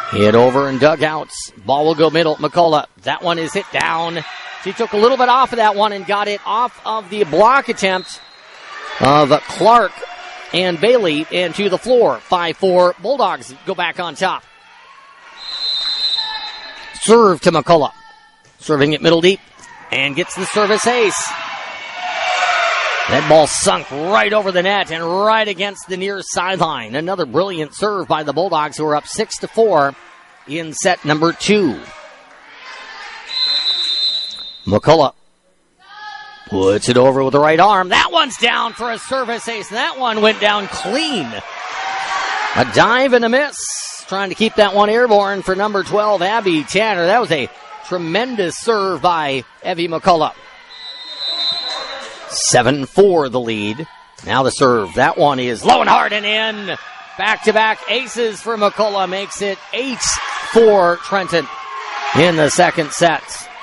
Hit over and dugouts. Ball will go middle. McCullough. That one is hit down. She took a little bit off of that one and got it off of the block attempt of Clark and Bailey into the floor. 5-4. Bulldogs go back on top. Serve to McCullough. Serving it middle deep and gets the service ace. That ball sunk right over the net and right against the near sideline. Another brilliant serve by the Bulldogs, who are up 6-4 in set number 2. McCullough puts it over with the right arm. That one's down for a service ace. That one went down clean. A dive and a miss. Trying to keep that one airborne for number 12, Abby Tanner. That was a tremendous serve by Evie McCullough. 7-4 the lead. Now the serve. That one is low and hard and in. Back-to-back aces for McCullough makes it 8-4 Trenton in the second set.